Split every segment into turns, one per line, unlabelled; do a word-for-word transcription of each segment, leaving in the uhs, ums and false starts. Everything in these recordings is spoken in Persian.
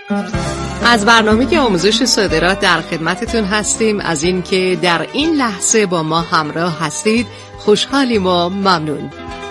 از برنامه آموزش صادرات در خدمتتون هستیم. از این که در این لحظه با ما همراه هستید خوشحالیم و ممنون.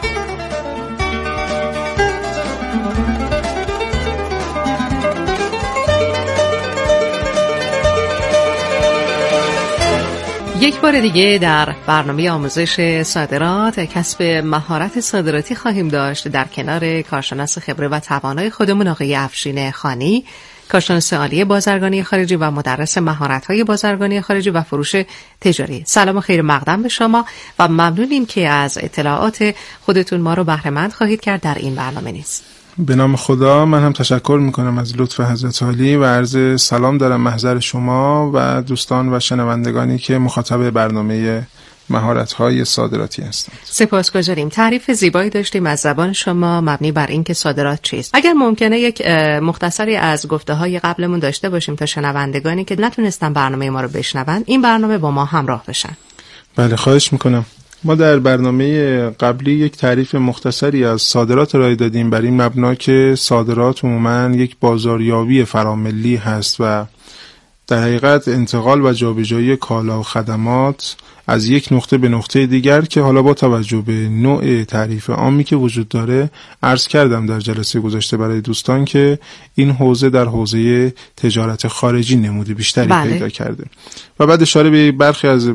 یک بار دیگه در برنامه آموزش صادرات کسب مهارت صادراتی خواهیم داشت در کنار کارشناس خبره و توانای خودمون آقای افشین خانی، کارشناس عالی بازرگانی خارجی و مدرس مهارت‌های بازرگانی خارجی و فروش تجاری. سلام و خیر مقدم به شما و ممنونیم که از اطلاعات خودتون ما رو بهره مند خواهید کرد در این برنامه نیست.
به نام خدا، من هم تشکر میکنم از لطف حضرت عالی و عرض سلام دارم محضر شما و دوستان و شنوندگانی که مخاطب برنامه مهارت‌های صادراتی هستند.
سپاسگزاریم. تعریف زیبایی داشتیم از زبان شما مبنی بر اینکه صادرات چیست. اگر ممکنه یک مختصری از گفته‌های قبلمون داشته باشیم تا شنوندگانی که نتونستن برنامه ما رو بشنون این برنامه با ما همراه بشن.
بله، خواهش میکنم. ما در برنامه قبلی یک تعریف مختصری از صادرات ارائه دادیم بر این مبنا که صادرات عموماً یک بازاریابی فراملی هست و در حقیقت انتقال و جابجایی کالا و خدمات از یک نقطه به نقطه دیگر که حالا با توجه به نوع تعریف عامی که وجود داره عرض کردم در جلسه گذشته برای دوستان که این حوزه در حوزه تجارت خارجی نمود بیشتری بله. پیدا کرده و بعد اشاره به برخی از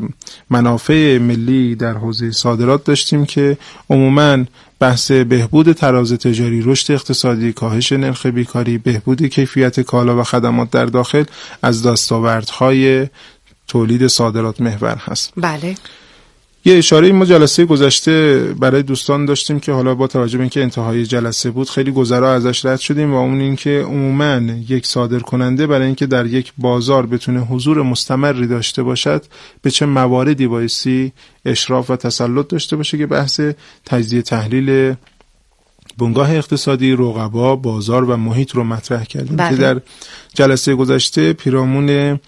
منافع ملی در حوزه صادرات داشتیم که عموماً بحث بهبود تراز تجاری، رشد اقتصادی، کاهش نرخ بیکاری، بهبود کیفیت کالا و خدمات در داخل از دستاوردهای تولید صادرات محور هست.
بله.
یه اشاره ما جلسه گذشته برای دوستان داشتیم که حالا با توجه به اینکه انتهای جلسه بود خیلی گذرا ازش رد شدیم و اون این که عموماً یک صادر کننده برای اینکه در یک بازار بتونه حضور مستمری داشته باشد به چه مواردی بایستی اشراف و تسلط داشته باشه که بحث تجزیه تحلیل بنگاه اقتصادی، رقبا، بازار و محیط رو مطرح کردیم بله. که در جلسه گذشته پیرامون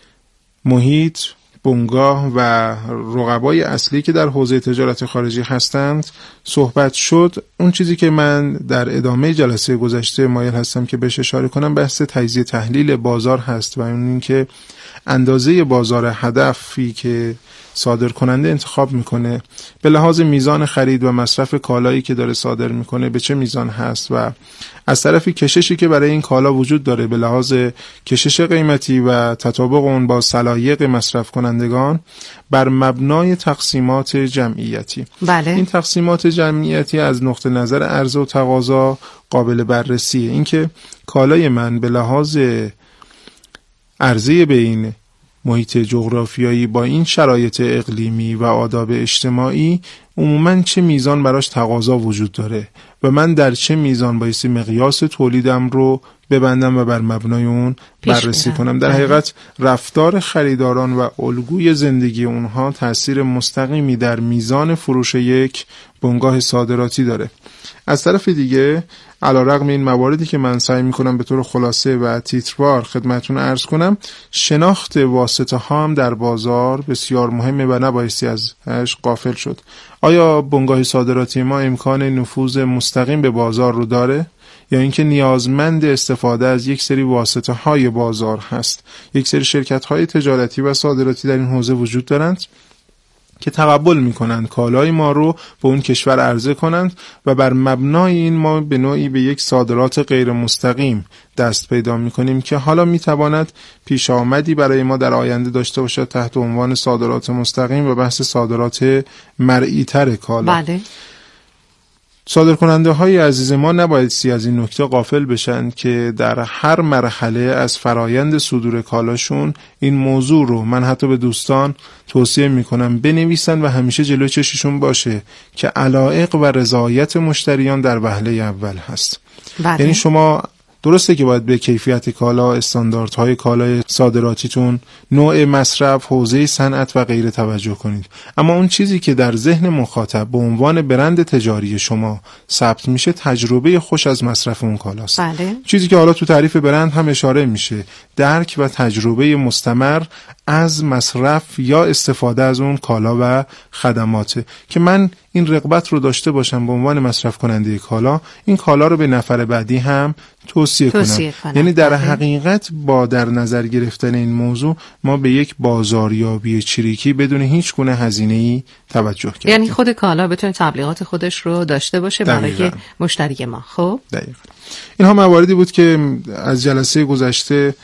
محیط، بنگاه و رقبای اصلی که در حوزه تجارت خارجی هستند صحبت شد. اون چیزی که من در ادامه جلسه گذشته مایل هستم که بهش اشاره کنم بحث تجزیه تحلیل بازار هست و اون این که اندازه بازار هدفی که صادر کننده انتخاب میکنه به لحاظ میزان خرید و مصرف کالایی که داره صادر میکنه به چه میزان هست و از طرفی کششی که برای این کالا وجود داره به لحاظ کشش قیمتی و تطابق اون با سلایق مصرف کنندگان بر مبنای تقسیمات جمعیتی.
بله. این
تقسیمات جمعیتی از نقطه نظر عرضه و تقاضا قابل بررسیه. اینکه کالای من به لحاظ عرضه بین محیط جغرافیایی با این شرایط اقلیمی و آداب اجتماعی عموماً چه میزان براش تقاضا وجود داره و من در چه میزان بایستی مقیاس تولیدم رو ببندم و بر مبنای اون بررسی کنم. در حقیقت رفتار خریداران و الگوی زندگی اونها تأثیر مستقیمی در میزان فروش یک بنگاه صادراتی داره. از طرف دیگه علیرغم این مواردی که من سعی میکنم به طور خلاصه و تیتروار خدمتون عرض کنم، شناخت واسطه ها هم در بازار بسیار مهمه و نبایستی ازش غافل شد. آیا بنگاه صادراتی ما امکان نفوذ مستقیم به بازار رو داره یا اینکه نیازمند استفاده از یک سری واسطه های بازار هست؟ یک سری شرکت های تجارتی و صادراتی در این حوزه وجود دارند که تقبل میکنند کالای ما رو به اون کشور عرضه کنند و بر مبنای این ما به نوعی به یک صادرات غیر مستقیم دست پیدا میکنیم که حالا میتواند پیش آمدی برای ما در آینده داشته باشد تحت عنوان صادرات مستقیم و بحث صادرات مرئی تر کالا.
بله.
صادرکننده های عزیز ما نباید سی از این نکته غافل بشن که در هر مرحله از فرایند صدور کالاشون این موضوع رو من حتی به دوستان توصیه میکنم بنویسن و همیشه جلوی چششون باشه که علایق و رضایت مشتریان در وهله اول هست.
بله.
یعنی شما درسته که باید به کیفیت کالا، استانداردهای کالای صادراتیتون، نوع مصرف، حوزه صنعت و غیره توجه کنید، اما اون چیزی که در ذهن مخاطب به عنوان برند تجاری شما ثبت میشه تجربه خوش از مصرف اون کالاست.
بله.
چیزی که حالا تو تعریف برند هم اشاره میشه، درک و تجربه مستمر از مصرف یا استفاده از اون کالا و خدماته که من این رغبت رو داشته باشم به عنوان مصرف کننده کالا این کالا رو به نفر بعدی هم توصیه,
توصیه
کنم.
کنم
یعنی در
بله.
حقیقت با در نظر گرفتن این موضوع ما به یک بازاریابی چریکی بدون هیچ گونه هزینه‌ای توجه کردیم.
یعنی خود کالا بتونه تبلیغات خودش رو داشته باشه برای مشتری ما. خب
دقیقاً اینها مواردی بود که از جلسه گذشته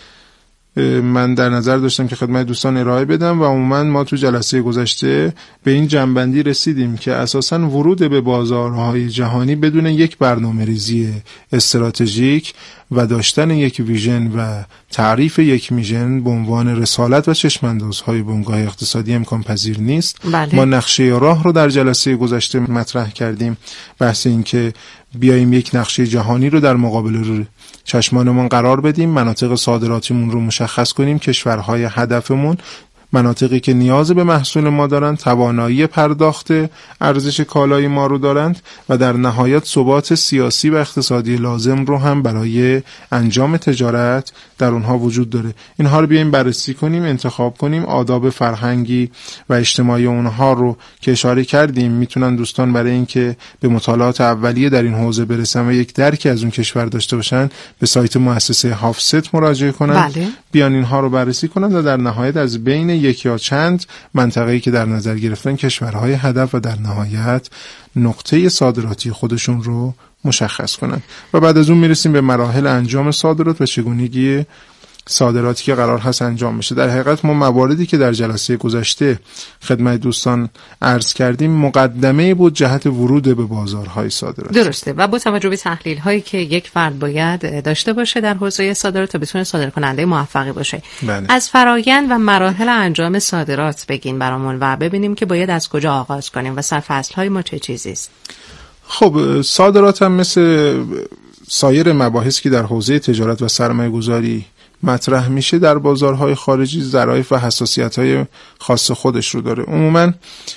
من در نظر داشتم که خدمت دوستان ارائه بدم و عموما ما تو جلسه گذشته به این جنبندی رسیدیم که اساساً ورود به بازارهای جهانی بدون یک برنامه‌ریزی استراتژیک و داشتن یک ویژن و تعریف یک میژن به عنوان رسالت و چشم‌اندازهای بنگاه اقتصادی امکان پذیر نیست.
بله.
ما نقشه راه رو در جلسه گذشته مطرح کردیم، بحث این که بیاییم یک نقشه جهانی رو در مقابل رو چشمانمون قرار بدیم، مناطق صادراتیمون رو مشخص کنیم، کشورهای هدفمون، مناطقی که نیاز به محصول ما دارند، توانایی پرداخت ارزش کالای ما رو دارند و در نهایت ثبات سیاسی و اقتصادی لازم رو هم برای انجام تجارت در اونها وجود داره. اینها رو بیایم بررسی کنیم، انتخاب کنیم، آداب فرهنگی و اجتماعی اونها رو که اشاره کردیم میتونن دوستان برای اینکه به مطالعات اولیه در این حوزه برسن و یک درکی از اون کشور داشته باشن به سایت مؤسسه هافست مراجعه کنن.
بله.
بیان اینها رو بررسی کنن و در نهایت از بین یک یا چند منطقه‌ای که در نظر گرفتن کشورهای هدف و در نهایت نقطه صادراتی خودشون رو مشخص کنن و بعد از اون میرسیم به مراحل انجام صادرات و چگونگی صادراتی که قرار هست انجام بشه. در حقیقت ما مواردی که در جلسه گذشته خدمت دوستان عرض کردیم مقدمه بود جهت ورود به بازارهای صادرات.
درسته و با توجه به تحلیل هایی که یک فرد باید داشته باشه در حوزه صادرات تا بتونه صادرکننده موفقی باشه.
بله.
از فرایند و مراحل انجام صادرات بگین برامون و ببینیم که باید از کجا آغاز کنیم و سرفصل های ما چه چیزی است.
خب صادرات هم مثل سایر مباحثی که در حوزه تجارت و سرمایه گذاری مطرح میشه در بازارهای خارجی ظرایف و حساسیت‌های خاص خودش رو داره. عموماً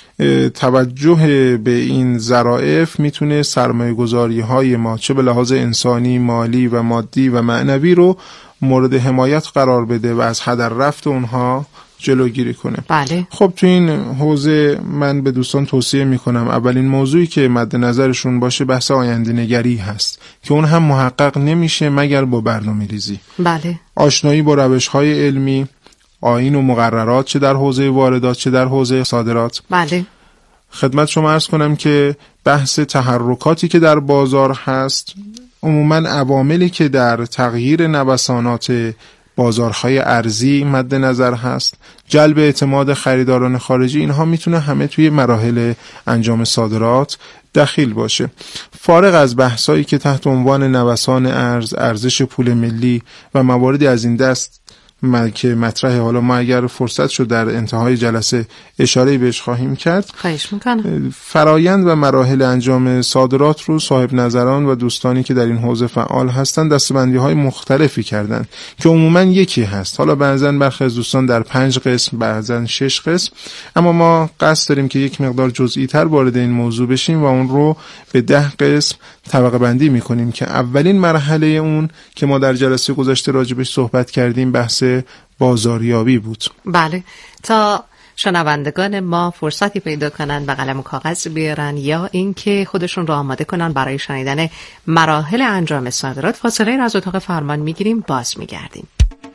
توجه به این ظرایف میتونه سرمایه‌گذاری‌های ما چه به لحاظ انسانی، مالی و مادی و معنوی رو مورد حمایت قرار بده و از هدر رفت اونها جلوگیری کنه.
بله.
خب تو این حوزه من به دوستان توصیه میکنم اولین موضوعی که مد نظرشون باشه بحث آینده نگری هست که اون هم محقق نمیشه مگر با برنامه ریزی.
بله.
آشنایی با روش‌های علمی، آیین و مقررات چه در حوزه واردات چه در حوزه صادرات.
بله.
خدمت شما عرض کنم که بحث تحرکاتی که در بازار هست، عموماً عواملی که در تغییر نوسانات بازارهای ارزی مد نظر هست، جلب اعتماد خریداران خارجی، اینها میتونه همه توی مراحل انجام صادرات دخیل باشه. فارغ از بحثایی که تحت عنوان نوسان ارز، ارزش پول ملی و مواردی از این دست که مطرحه، حالا ما اگر فرصت شد در انتهای جلسه اشاره بهش خواهیم کرد.
خواهش میکنم.
فرایند و مراحل انجام صادرات رو صاحب نظران و دوستانی که در این حوزه فعال هستند دسته‌بندی های مختلفی کردند که عموما یکی هست، حالا بعضا برخی از دوستان در پنج قسم، بعضا شش قسم، اما ما قصد داریم که یک مقدار جزئی تر وارد این موضوع بشیم و اون رو به ده قسم طبقه بندی میکنیم که اولین مرحله اون که ما در جلسه گذشته راجبش صحبت کردیم بحث بازاریابی بود.
بله، تا شنوندگان ما فرصتی پیدا کنن و قلم و کاغذ بیارن یا اینکه خودشون رو آماده کنن برای شنیدن مراحل انجام صادرات، فاصله را از اتاق فرمان میگیریم، باز میگردیم.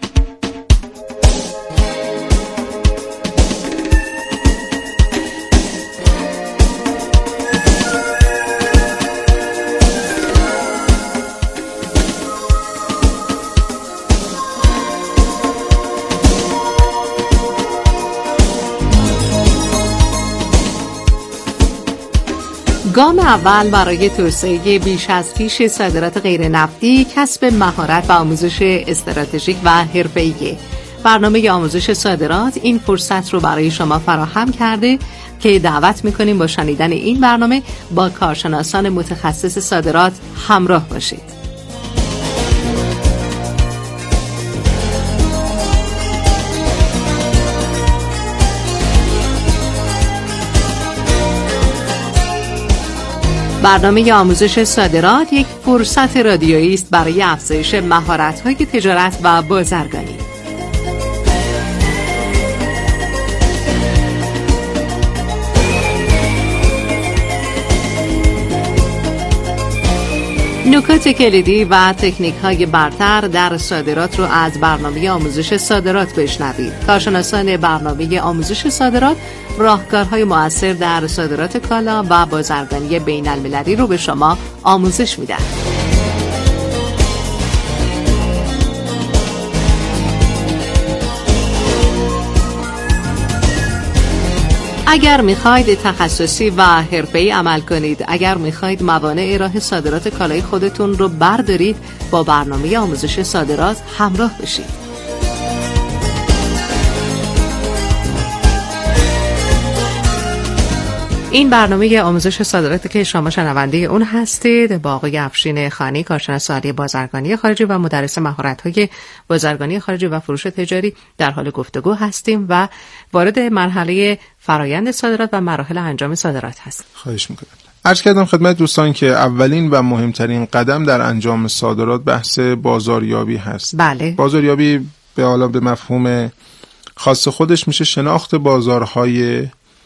گام اول برای توسعه بیش از پیش صادرات غیر نفتی کسب مهارت و آموزش استراتژیک و حرفه‌ای. برنامه آموزش صادرات این فرصت رو برای شما فراهم کرده که دعوت می‌کنیم با شنیدن این برنامه با کارشناسان متخصص صادرات همراه باشید. برنامه آموزش صادرات یک فرصت رادیویی است برای افزایش مهارت‌های تجارت و بازرگانی. نکات کلیدی و تکنیک های برتر در صادرات رو از برنامه آموزش صادرات بشنوید. کارشناسان برنامه آموزش صادرات راهکارهای مؤثر در صادرات کالا و بازرگانی بین المللی رو به شما آموزش میدن. اگر میخواید تخصصی و حرفه‌ای عمل کنید، اگر میخواید موانع راه صادرات کالای خودتون رو بردارید، با برنامه آموزش صادرات همراه بشید. این برنامه آموزش صادرات که شما شنونده اون هستید با آقای افشین خانی، کارشناس عالی بازرگانی خارجی و مدرس مهارت‌های بازرگانی خارجی و فروش تجاری، در حال گفتگو هستیم و وارد مرحله فرایند صادرات و مراحل انجام صادرات هستیم.
خواهش می‌کنم. عرض کردم خدمت دوستان که اولین و مهمترین قدم در انجام صادرات بحث بازاریابی هست.
بله.
بازاریابی به حالا به مفهوم خاص خودش میشه شناخت بازارهای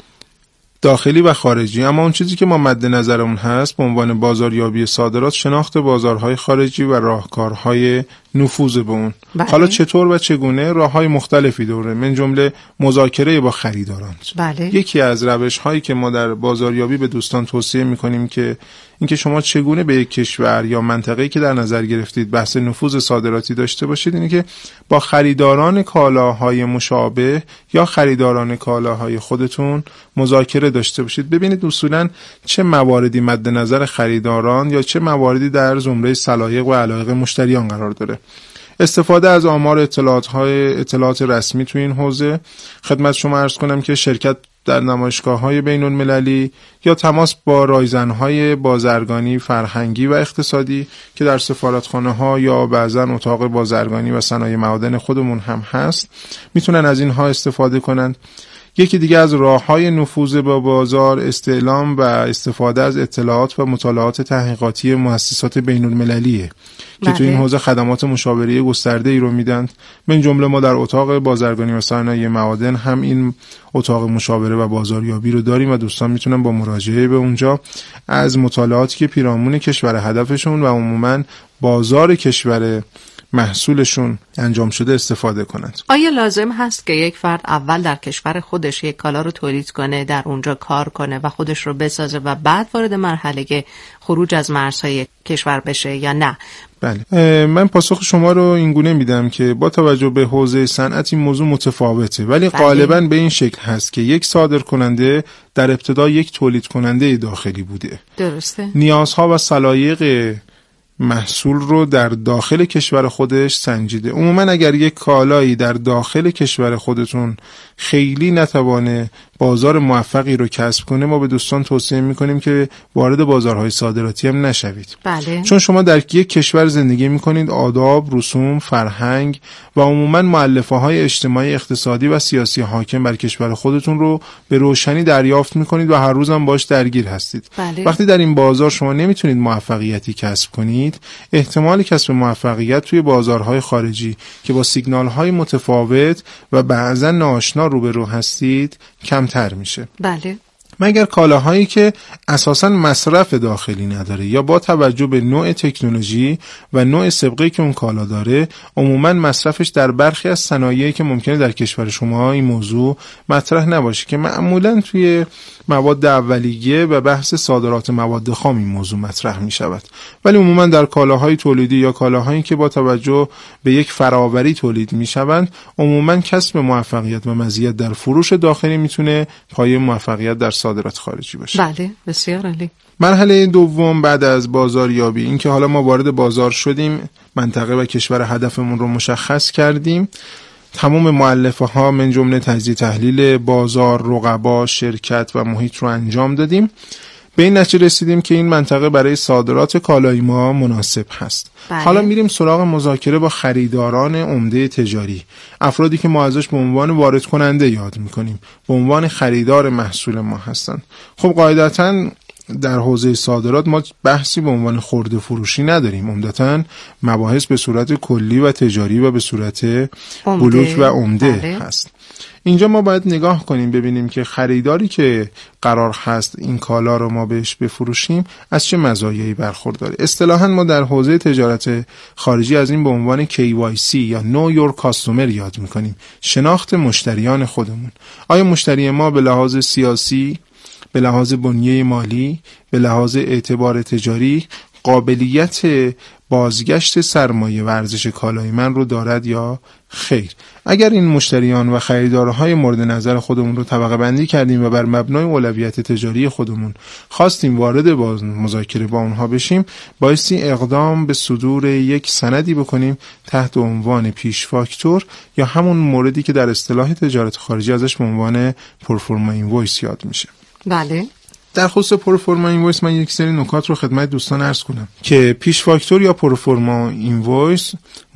داخلی و خارجی، اما اون چیزی که ما مد نظرمون هست به عنوان بازاریابی صادرات شناخت بازارهای خارجی و راهکارهای نفوذ به اون.
بله.
حالا چطور و چگونه؟ راههای مختلفی داره، من جمله مذاکره با خریداران.
بله.
یکی از روش‌هایی که ما در بازاریابی به دوستان توصیه می‌کنیم که اینکه شما چگونه به یک کشور یا منطقه‌ای که در نظر گرفتید بحث نفوذ صادراتی داشته باشید، اینه که با خریداران کالاهای مشابه یا خریداران کالاهای خودتون مذاکره داشته باشید. ببینید اصولاً چه مواردی مد نظر خریداران یا چه مواردی در زمره سلایق و علایق مشتریان قرار داره. استفاده از آمار اطلاعات های اطلاعات رسمی تو این حوزه. خدمت شما عرض کنم که شرکت در نمایشگاه‌های بین‌المللی یا تماس با رایزن‌های بازرگانی فرهنگی و اقتصادی که در سفارتخانه‌ها یا بعضاً اتاق بازرگانی و صنایع معادن خودمون هم هست میتونن از اینها استفاده کنند. یکی دیگه از راه‌های نفوذ با بازار استعلام و استفاده از اطلاعات و مطالعات تحقیقاتی مؤسسات بین‌المللیه که
بله.
تو این حوزه خدمات مشاوره گسترده‌ای رو میدن. من جمله ما در اتاق بازرگانی و صنایع معادن هم این اتاق مشاوره و بازاریابی رو داریم و دوستان میتونن با مراجعه به اونجا از مطالعاتی که پیرامون کشور هدفشون و عموماً بازار کشور محصولشون انجام شده استفاده کنند.
آیا لازم هست که یک فرد اول در کشور خودش یک کالا رو تولید کنه، در اونجا کار کنه و خودش رو بسازه و بعد وارد مرحله خروج از مرزهای کشور بشه یا نه؟
بله، من پاسخ شما رو اینگونه میدم که با توجه به حوزه صنعت این موضوع متفاوته، ولی بله. غالباً به این شکل هست که یک صادر کننده در ابتدا یک تولید کننده داخلی بوده.
درسته.
نیازها و سلایق محصول رو در داخل کشور خودش سنجیده. عموما اگر یک کالایی در داخل کشور خودتون خیلی نتوانه بازار موفقی رو کسب کنه، ما به دوستان توصیه میکنیم که وارد بازارهای صادراتی هم نشوید.
بله.
چون شما در یک کشور زندگی میکنید، آداب، رسوم، فرهنگ و عموما مؤلفه های اجتماعی، اقتصادی و سیاسی حاکم بر کشور خودتون رو به روشنی دریافت میکنید و هر روز هم باش درگیر هستید.
بله.
وقتی در این بازار شما نمیتونید موفقیتی کسب کنید، احتمال کسب موفقیت توی بازارهای خارجی که با سیگنال‌های متفاوت و بعضا ناآشنا روبرو هستید کمتر میشه.
بله.
مگر کالاهایی که اساساً مصرف داخلی نداره یا با توجه به نوع تکنولوژی و نوع سابقه‌ای که اون کالا داره عموماً مصرفش در برخی از صنایعی که ممکنه در کشور شما این موضوع مطرح نباشه که معمولاً توی مواد اولیه و بحث صادرات مواد خام این موضوع مطرح می شود، ولی عموماً در کالاهای تولیدی یا کالاهایی که با توجه به یک فراوری تولید می شوند عموماً کسب موفقیت و مزیت در فروش داخلی میتونه پایه موفقیت در صادرات خارجی باشه.
بله، بسیار عالی.
مرحله دوم بعد از بازاریابی این که حالا ما وارد بازار شدیم، منطقه و کشور هدفمون رو مشخص کردیم، تمام مؤلفه ها من جمله تجزیه تحلیل بازار، رقبا، شرکت و محیط رو انجام دادیم، به این نتیجه رسیدیم که این منطقه برای صادرات کالای ما مناسب هست.
بله.
حالا میریم سراغ مذاکره با خریداران عمده تجاری، افرادی که ما ازش به عنوان وارد کننده یاد میکنیم، به عنوان خریدار محصول ما هستن. خب قاعدتاً در حوزه صادرات ما بحثی به عنوان خرده فروشی نداریم، عمدتاً مباحث به صورت کلی و تجاری و به صورت بلوک و عمده بله. هست. اینجا ما باید نگاه کنیم ببینیم که خریداری که قرار هست این کالا رو ما بهش بفروشیم از چه مزایایی برخورداره. اصطلاحاً ما در حوزه تجارت خارجی از این به عنوان کی وای سی یا Know Your Customer یاد میکنیم، شناخت مشتریان خودمون. آیا مشتری ما به لحاظ سیاسی، به لحاظ بنیه مالی، به لحاظ اعتبار تجاری قابلیت بازگشت سرمایه و ارزش کالای من رو دارد یا خیر؟ اگر این مشتریان و خریدارهای مورد نظر خودمون رو طبقه بندی کردیم و بر مبنای اولویت تجاری خودمون خواستیم وارد با مذاکره با اونها بشیم، بایستی اقدام به صدور یک سندی بکنیم تحت عنوان پیش فاکتور یا همون موردی که در اصطلاح تجارت خارجی ازش به عنوان پروفورما اینوایس یاد میشه.
بله. در
خصوص پروفورما اینوایس من یک سری نکات رو خدمت دوستان عرض کنم که پیش فاکتور یا پروفورما اینوایس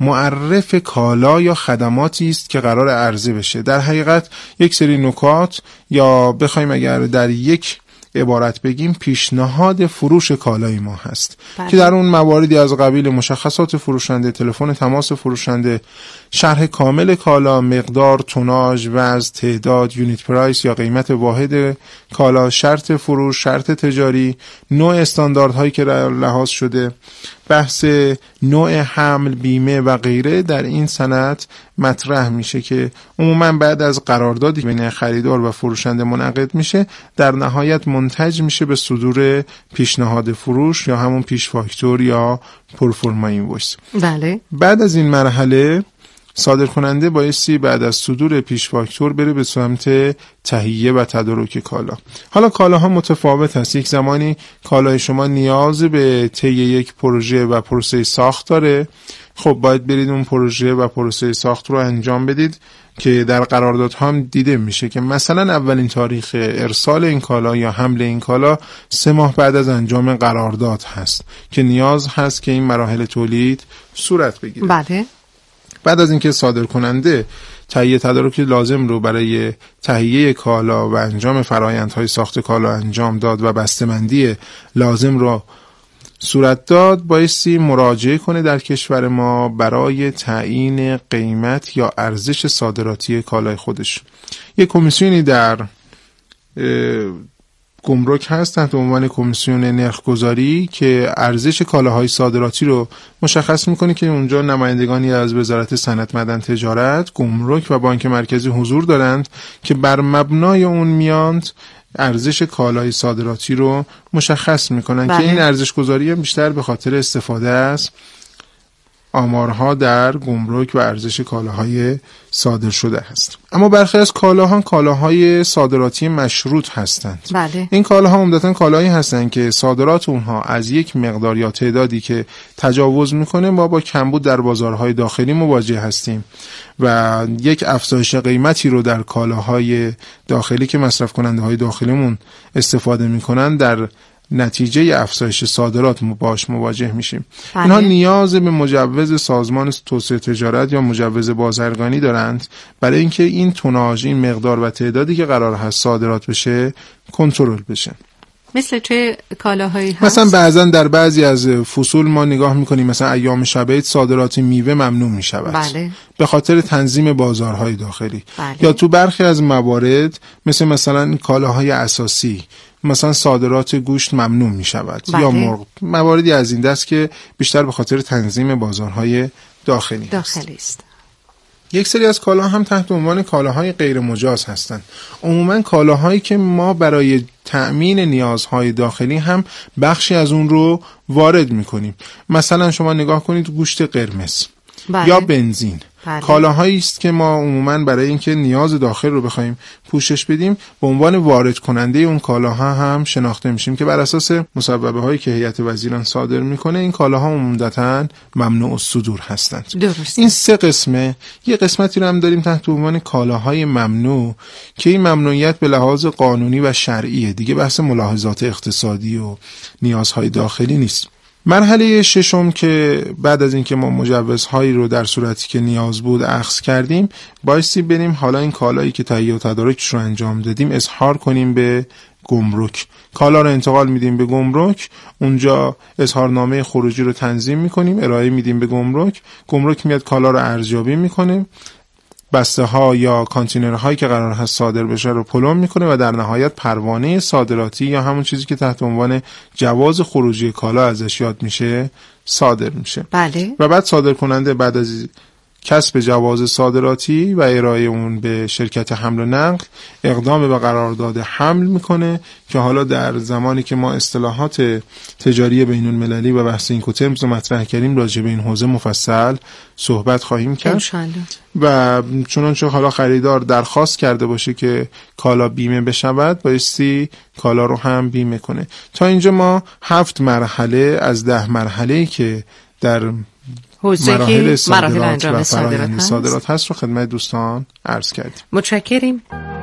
معرف کالا یا خدماتی است که قرار عرضه بشه. در حقیقت یک سری نکات یا بخوایم اگر در یک عبارت بگیم پیشنهاد فروش کالای ما هست بله. که در اون مواردی از قبیل مشخصات فروشنده، تلفن تماس فروشنده، شرح کامل کالا، مقدار، توناژ، وزن، تعداد، یونیت پرایس یا قیمت واحد کالا، شرط فروش، شرط تجاری، نوع استانداردهایی که لحاظ شده، بحث نوع حمل، بیمه و غیره در این سند مطرح میشه که عموما بعد از قراردادی بین خریدار و فروشنده منعقد میشه در نهایت منتج میشه به صدور پیشنهاد فروش یا همون پیش فاکتور یا پروفورما اینوایس.
بله.
بعد از این مرحله صادر کننده بایستی بعد از صدور پیش فاکتور بره به سمت تهیه و تدارک کالا. حالا کالاها متفاوت هست. یک زمانی کالای شما نیاز به طی یک پروژه و پروسه ساخت داره، خب باید برید اون پروژه و پروسه ساخت رو انجام بدید که در قراردادها هم دیده میشه که مثلا اولین تاریخ ارسال این کالا یا حمل این کالا سه ماه بعد از انجام قرارداد هست که نیاز هست که این مراحل تولید صورت بگیره.
بله.
بعد از اینکه صادر کننده تهیه تدارک لازم رو برای تهیه کالا و انجام فرآیندهای ساخت کالا انجام داد و بسته‌بندی لازم رو صورت داد، بایستی مراجعه کنه در کشور ما برای تعیین قیمت یا ارزش صادراتی کالای خودش. یک کمیسیونی در گمرک هست تحت عنوان کمیسیون نرخ‌گذاری که ارزش کالاهای صادراتی رو مشخص میکنه که اونجا نمایندگانی از وزارت صنعت، معدن، تجارت، گمرک و بانک مرکزی حضور دارند که بر مبنای اون میاند ارزش کالای صادراتی رو مشخص میکنن بله. که این ارزش گذاری هم بیشتر به خاطر استفاده از آمارها در گمرک و ارزش کالاهای صادر شده هست. اما برخی از کالاها کالاهای صادراتی مشروط هستند.
بله.
این کالاها عمدتاً کالاهایی هستند که صادرات اونها از یک مقدار یا تعدادی که تجاوز میکنه ما با کمبود در بازارهای داخلی مواجه هستیم و یک افزایش قیمتی رو در کالاهای داخلی که مصرف کننده های داخلیمون استفاده میکنن در نتیجه افزایش صادرات باش مواجه میشیم. بله. اینها نیاز به مجوز سازمان توسعه تجارت یا مجوز بازرگانی دارند برای اینکه این توناژ، این مقدار و تعدادی که قرار هست صادرات بشه کنترل بشه.
مثل چه کالاهایی هست؟
مثلا بعضا در بعضی از فصول ما نگاه میکنیم مثلا ایام شب عید صادرات میوه ممنوع میشود.
بله.
به خاطر تنظیم بازارهای داخلی.
بله.
یا تو برخی از موارد مثل مثلا کالاهای اساسی مثلا صادرات گوشت ممنوع می شود
بله.
یا مرغ، مواردی از این دست که بیشتر به خاطر تنظیم بازارهای داخلی
داخلی است.
یک سری از کالاها هم تحت عنوان کالاهای غیر مجاز هستند. عموما کالاهایی که ما برای تأمین نیازهای داخلی هم بخشی از اون رو وارد می کنیم. مثلا شما نگاه کنید گوشت قرمز بله. یا بنزین بله. کالاهایی است که ما عموما برای اینکه نیاز داخل رو بخوایم پوشش بدیم به عنوان وارد کننده اون کالاها هم شناخته میشیم که بر اساس مصوبه هایی که هیئت وزیران صادر میکنه این کالاها عمدتاً ممنوع الصدور هستند.
درست.
این سه قسمه. یه قسمتی رو هم داریم تحت عنوان کالاهای ممنوع که این ممنوعیت به لحاظ قانونی و شرعیه، دیگه بحث ملاحظات اقتصادی و نیازهای داخلی نیست. مرحله ششم که بعد از اینکه ما مجوزهایی رو در صورتی که نیاز بود اخذ کردیم بایستی بریم حالا این کالایی که تهیه و تدارکش رو انجام دادیم اظهار کنیم به گمرک. کالا رو انتقال میدیم به گمرک، اونجا اظهارنامه خروجی رو تنظیم میکنیم، ارائه میدیم به گمرک. گمرک میاد کالا رو ارزیابی میکنه، بسته ها یا کانتینر هایی که قرار هست صادر بشه رو پلم میکنه و در نهایت پروانه صادراتی یا همون چیزی که تحت عنوان جواز خروجی کالا ازش یاد میشه صادر میشه.
بله.
و بعد صادر کننده بعد از کسب جواز صادراتی و ارائه اون به شرکت حمل و نقل اقدام به قرارداد حمل میکنه که حالا در زمانی که ما اصطلاحات تجاری بین المللی و بحث اینکوترمز رو مطرح کردیم راجع به این حوزه مفصل صحبت خواهیم کرد
انشالله.
و چنانچه حالا خریدار درخواست کرده باشه که کالا بیمه بشود بایستی کالا رو هم بیمه کنه. تا اینجا ما هفت مرحله از ده مرحله‌ای که در مراحل صادرات و فرآیند صادرات هست رو خدمت دوستان عرض کردیم.
متشکریم.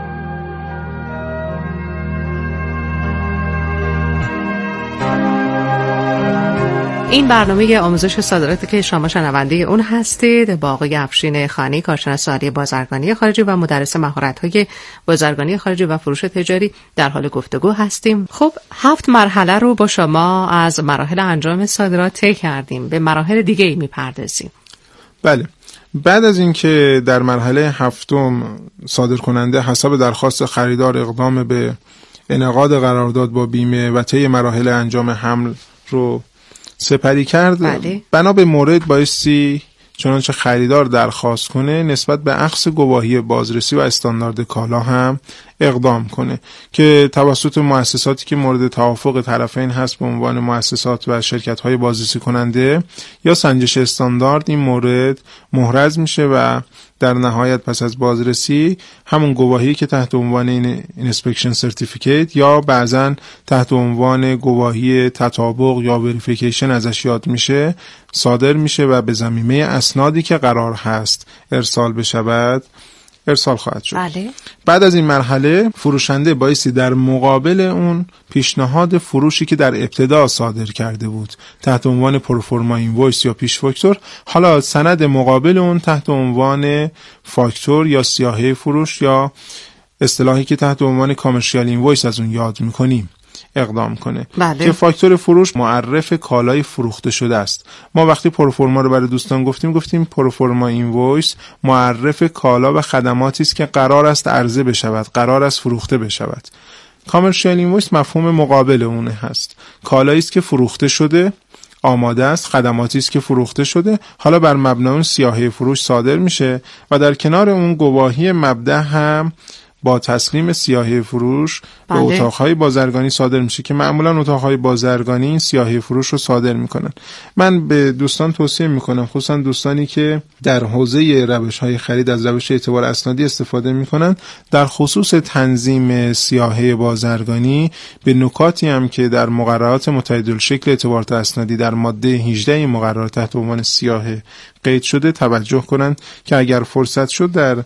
این برنامه آموزش صادراتی که شما شنونده اون هستید با آقای افشین خانی، کارشناس عالی بازرگانی خارجی و مدرس مهارت‌های بازرگانی خارجی و فروش تجاری در حال گفتگو هستیم. خب هفت مرحله رو با شما از مراحل انجام صادرات طی کردیم، به مراحل دیگه ای میپردازیم.
بله. بعد از اینکه در مرحله هفتم صادر کننده حسب درخواست خریدار اقدام به انعقاد قرارداد با بیمه و طی مراحل انجام حمل رو سپری کرد،
بله.
بنا به مورد بایستی چنانچه خریدار درخواست کنه نسبت به اخذ گواهی بازرسی و استاندارد کالا هم اقدام کنه که توسط مؤسساتی که مورد توافق طرفین هست به عنوان مؤسسات و شرکت‌های بازرسی کننده یا سنجش استاندارد این مورد محرز میشه و در نهایت پس از بازرسی همون گواهی که تحت عنوان این اینسپکشن سرتیفیکیت یا بعضن تحت عنوان گواهی تطابق یا وریفیکیشن ازش یاد میشه صادر میشه و به ضمیمه اسنادی که قرار هست ارسال بشود ارسال خواهد شد.
بله.
بعد از این مرحله فروشنده بایستی در مقابل اون پیشنهاد فروشی که در ابتدا صادر کرده بود تحت عنوان پروفورما اینوایس یا پیش فاکتور، حالا سند مقابل اون تحت عنوان فاکتور یا سیاهه فروش یا اصطلاحی که تحت عنوان کامرشیال اینوایس از اون یاد میکنیم اقدام کنه.
بله.
که فاکتور فروش معرف کالای فروخته شده است. ما وقتی پروفورما رو برای دوستان گفتیم گفتیم پروفورما اینوایس معرف کالا و خدماتی است که قرار است عرضه بشود، قرار است فروخته بشود. کامرشیال اینوایس مفهوم مقابل اونه هست، کالایی است که فروخته شده، آماده است، خدماتی است که فروخته شده، حالا بر مبنای اون سیاهه فروش صادر میشه و در کنار اون گواهی مبدأ هم با تسلیم سیاهه فروش
بله.
به اتاقهای بازرگانی صادر میشه که معمولا اتاقهای بازرگانی این سیاهه فروش رو صادر میکنن. من به دوستان توصیه میکنم، خصوصا دوستانی که در حوزه روش‌های خرید از روش اعتبار اسنادی استفاده میکنن، در خصوص تنظیم سیاهه بازرگانی به نکاتی هم که در مقررات متعددالشکل اعتبارات اسنادی در ماده هجده این مقررات تحت عنوان سیاهه قید شده توجه کنن که اگر فرصت شد در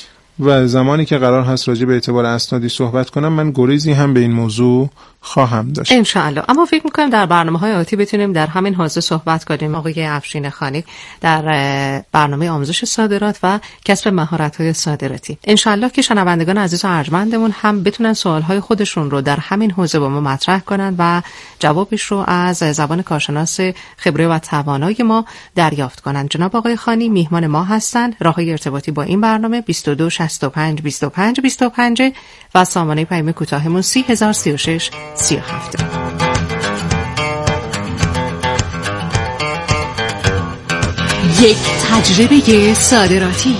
و زمانی که قرار هست راجع به اعتبار اسنادی صحبت کنم من گریزی هم به این موضوع خواهم داشت
ان شاء الله. اما فکر می‌کنم در برنامه‌های آتی بتونیم در همین حوزه صحبت کنیم. آقای افشین خانی در برنامه آموزش صادرات و کسب مهارت‌های صادراتی ان شاء الله که شنوندگان عزیز و ارجمندمون هم بتونن سوال‌های خودشون رو در همین حوزه با ما مطرح کنن و جوابش رو از زبان کارشناس خبره و توانای ما دریافت کنن. جناب آقای خانی میهمان ما هستن. راه‌های ارتباطی با این برنامه بیست و دو شصت و پنج بیست و پنج بیست و پنج و سامانه پیام کوتاهمون سی هزار سی و شش سی و هفت. یک تجربه صادراتی.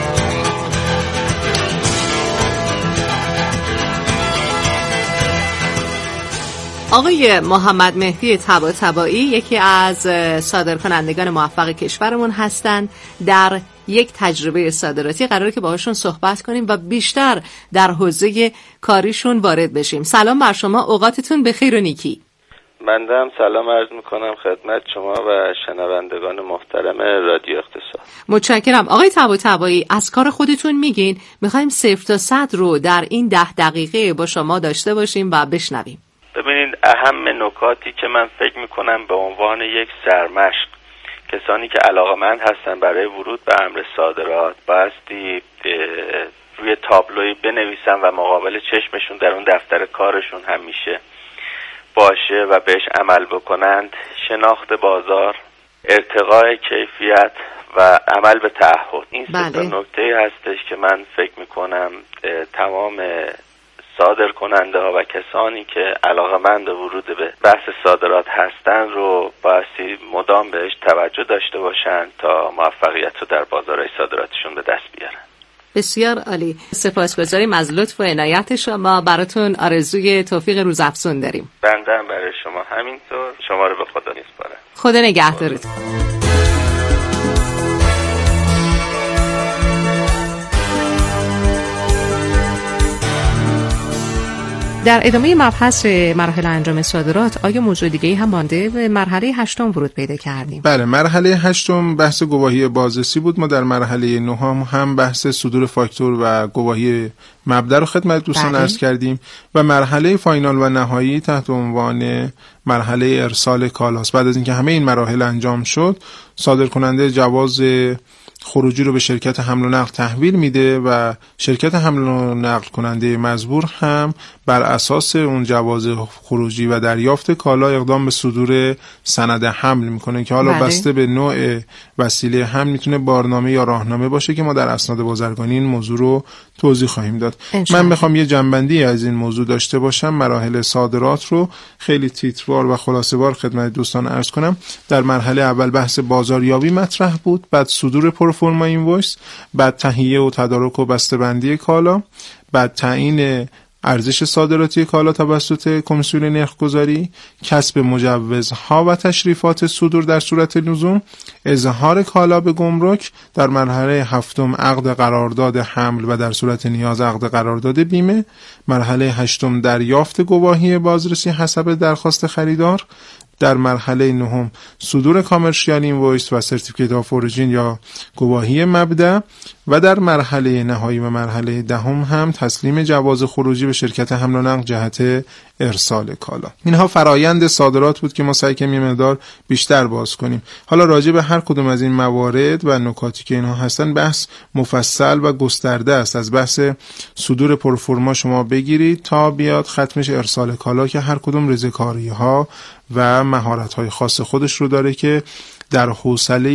آقای محمد مهدی طباطبایی یکی از صادرکنندگان موفق کشورمون هستند. در یک تجربه صادراتی قراره که باهاشون صحبت کنیم و بیشتر در حوزه کاریشون وارد بشیم. سلام بر شما، اوقاتتون بخیر و نیکی.
من هم سلام عرض میکنم خدمت شما و شنوندگان محترم رادیو اقتصاد.
متشکرم. آقای طباطبایی از کار خودتون میگین، میخوایم صفر تا صد رو در این ده دقیقه با شما داشته باشیم و بشنویم.
ببینید اهم نکاتی که من فکر میکنم به عنوان یک سرمشق کسانی که علاقه‌مند هستن برای ورود به امر صادرات بایستی روی تابلوی بنویسن و مقابل چشمشون در اون دفتر کارشون همیشه باشه و بهش عمل بکنند. شناخت بازار، ارتقاء کیفیت و عمل به تعهد، این سه تا نکته هستش که من فکر میکنم تمام صادر کننده ها و کسانی که علاقه‌مند ورود به بحث صادرات هستن رو بایستی مدام بهش توجه داشته باشن تا موفقیت رو در بازارهای صادراتشون به دست بیارن.
بسیار عالی. سپاسگزاریم از لطف و عنایت شما. براتون آرزوی توفیق روزافزون داریم.
بنده هم برای شما همینطور. شما رو به خدا میسپارم.
خدا نگهدارت. در ادامه مبحث مرحله انجام صادرات، آیا موضوع دیگه‌ای هم مانده؟ به مرحله هشتم ورود پیدا کردیم.
بله، مرحله هشتم بحث گواهی بازرسی بود. ما در مرحله نهم هم بحث صدور فاکتور و گواهی مبدا رو خدمت دوستان عرض کردیم و مرحله فاینال و نهایی تحت عنوان مرحله ارسال کالاست. بعد از اینکه همه این مراحل انجام شد، صادر کننده جواز خروجی رو به شرکت حمل و نقل تحویل میده و شرکت حمل و نقل کننده مزبور هم بر اساس اون جواز خروجی و دریافت کالا اقدام به صدور سند حمل میکنه که حالا بله. بسته به نوع وسیله حمل میتونه بارنامه یا راهنامه باشه که ما در اسناد بازرگانی این موضوع رو توضیح خواهیم داد. من میخوام یه جنبندی از این موضوع داشته باشم. مراحل صادرات رو خیلی تیتروار و خلاصه‌وار خدمت دوستان عرض کنم. در مرحله اول بحث بازاریابی مطرح بود، بعد صدور پروفورما اینوایس، بعد تهیه و تدارک و بسته‌بندی کالا، بعد تعیین ارزش صادراتی کالا توسط کمیسیون نرخ‌گذاری، کسب مجوزها و تشریفات صدور در صورت لزوم، اظهار کالا به گمرک، در مرحله هفتم عقد قرارداد حمل و در صورت نیاز عقد قرارداد بیمه، مرحله هشتم دریافت گواهی بازرسی حسب درخواست خریدار، در مرحله نهم صدور کامرشیال اینوایس و سرتیفیکیت آف اورجین یا گواهی مبدا و در مرحله نهایی و مرحله دهم هم تسلیم جواز خروجی به شرکت حمل و نقل جهت ارسال کالا. اینها فرایند صادرات بود که ما سعی کردیم یه مقدار بیشتر باز کنیم. حالا راجع به هر کدوم از این موارد و نکاتی که اینها هستن بحث مفصل و گسترده است. از بحث صدور پروفورما شما بگیرید تا بیاد ختمش ارسال کالا که هر کدوم رضاکاری‌ها و مهارت‌های خاص خودش رو داره که در حوصله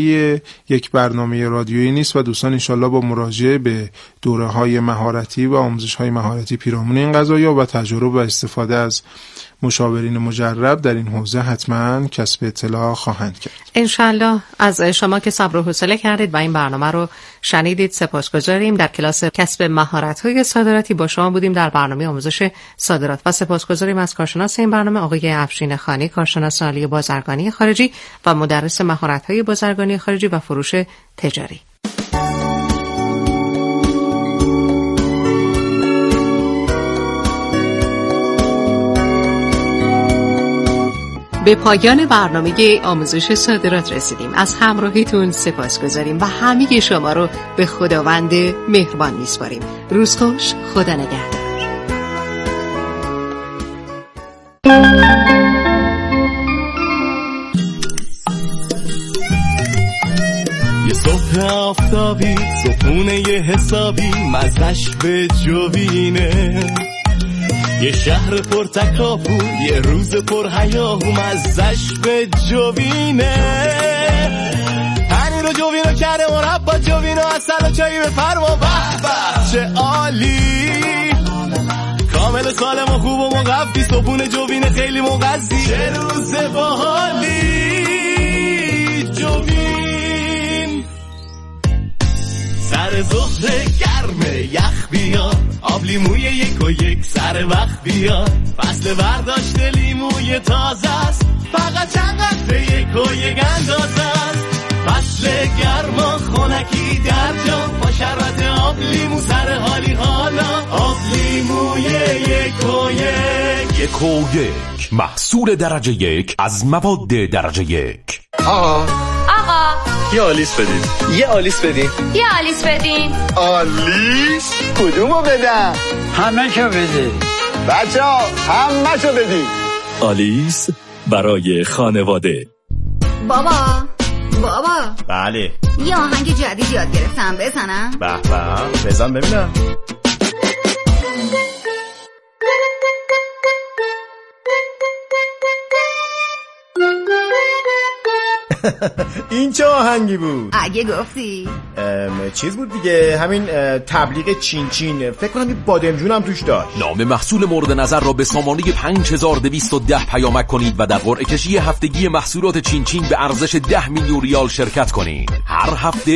یک برنامه رادیویی نیست و دوستان انشالله با مراجعه به دوره‌های مهارتی و آموزش‌های مهارتی پیرامون این قضایا و تجربه و استفاده از مشاورین مجرب در این حوزه حتما کسب اطلاع خواهند کرد.
انشالله. از شما که صبر و حوصله کردید و این برنامه رو شنیدید سپاسگزاریم. در کلاس کسب مهارت‌های صادراتی با شما بودیم در برنامه آموزش صادرات و سپاسگزاریم از کارشناس این برنامه آقای افشین خانی، کارشناس عالی بازرگانی خارجی و مدرس مهارت‌های بازرگانی خارجی و فروش تجاری. به پایان برنامه آموزش صادرات رسیدیم. از همراهیتون سپاسگزاریم و همه شما رو به خداوند مهربان میسپاریم. روز خوش، خدا نگهدار.
یه صبح آفتابی، صبحونه یه حسابی، مزش به جوینه، یه شهر پر تکاپو، یه روز پر هیاهو، مزش به جوینه. پنیر و جوینو کرده مربا، جوینو اصل و چایی بفرما، به به چه عالی، کامل سالم و خوب و مقفی، صبحونه جوینه خیلی مغذی، چه روز باحالی جوین. سر ظهر گرمه یخ بیار، آب لیموی یک و یک سر وقت بیار، فصل برداشت لیموی تازه است، فقط چند قطره یک و یک اندازه است، فصل گرما خونکی در جا، با شربت آب لیمو سر حالی حالا، آب لیموی یک و یک.
یک و یک محصول درجه یک از مواد درجه یک.
آقا
آقا
یه آلیس بدین، یه آلیس بدین،
یه آلیس بدین.
آلیس کدومو بدم؟
همه شو بدین
بچه ها، همه شو بدین.
آلیس برای خانواده.
بابا
بابا.
بله.
یه آهنگ جدید یاد گرفتم، بزنم؟
به به، بزن ببینم. این چه آهنگی بود؟
اگه گفتی
چیز بود دیگه، همین تبلیغ چین چین، فکر کنم این بادمجون هم توش داشت.
نام محصول مورد نظر را به سامانه پنج هزار و دویست و ده پیامک کنید و در قرعه کشی هفتگی محصولات چین چین به ارزش ده میلیون ریال شرکت کنید. هر هفته